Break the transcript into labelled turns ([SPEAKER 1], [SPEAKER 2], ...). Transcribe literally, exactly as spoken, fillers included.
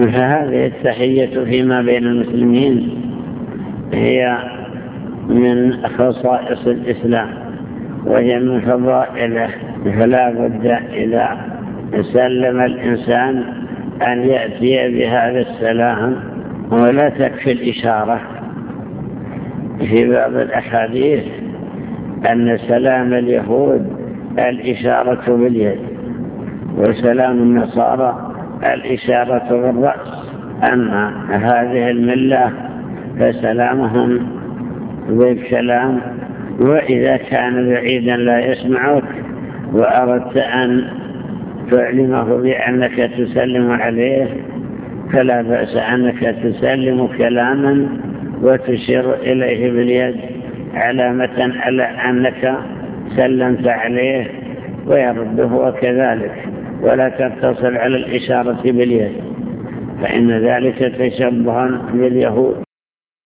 [SPEAKER 1] فهذه التحية فيما بين المسلمين هي من خصائص الإسلام وهي من فضائله، فلا بد إذا سلم الإنسان أن يأتي بهذا السلام، ولا تكفي الإشارة. في بعض الأحاديث أن سلام اليهود الإشارة باليد، وسلام النصارى الإشارة بالرأس. أما هذه الملة فسلامهم بالكلام، وإذا كان بعيدا لا يسمعك وأردت أن تعلمه بأنك تسلم عليه فلا بأس أنك تسلم كلاما وتشير إليه باليد علامة على أنك سلمت عليه، ويرده وكذلك، ولا تتصل على الإشارة باليد، فإن ذلك تشبها باليهود.